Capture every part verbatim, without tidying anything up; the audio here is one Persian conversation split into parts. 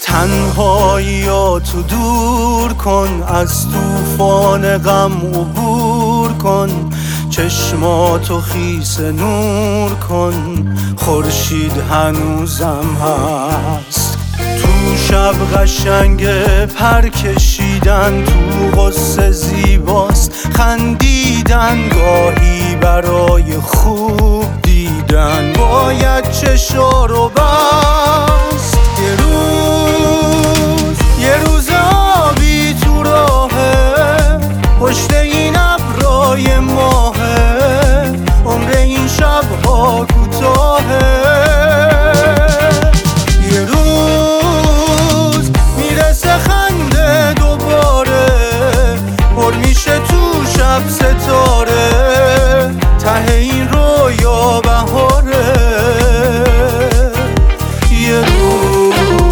تنهاییاتو دور کن، از طوفان غم عبور کن، چشماتو خیس نور کن، خورشید هنوزم هست. تو شب قشنگ پر کشیدن، تو غصه زیباست خندیدن، گاهی برای خوب دیدن باید چشا رو بست. یه روز یه روز آبی تو راهه، پشت این ابرای ماهه، عمر این شبها کوتاهه. یه روز میرسه خنده دوباره، پر میشه تو شب ستاره، ته این رویا بهاره. یه روز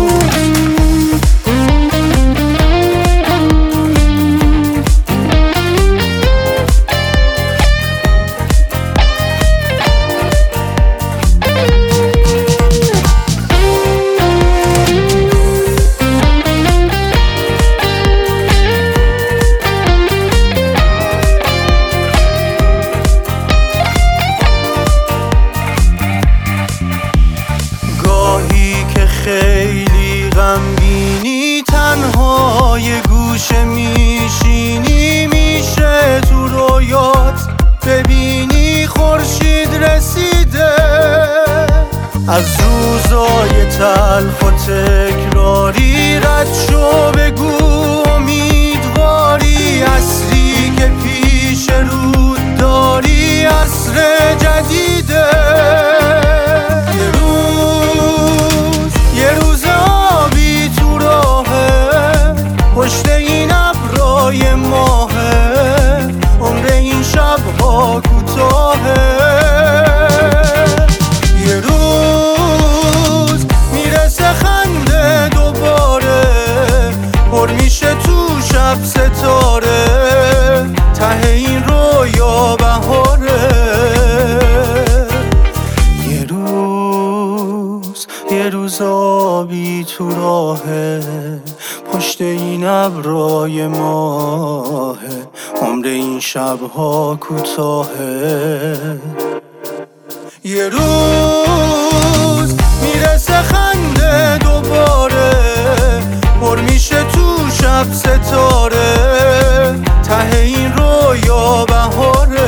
خیلی غمگینی، تنها یه گوشه میشینی، میشه تو رویات ببینی خورشید رسیده. از روزای تلخ و تکراری رد شو، بگو امیدواری، عصری که پیش رود داری عصر جدیده. پشت این ابرای ماهه، عمر این شبها کوتاهه. یه روز میرسه خنده دوباره، پر میشه تو شب ستاره، ته این رویا بهاره. یه روز یه روز آبی تو راهه، پشت این ابرای ماهه، عمر این شبها کوتاهه. یه روز میرسه خنده دوباره، پر میشه تو شب ستاره، ته این رویا بهاره.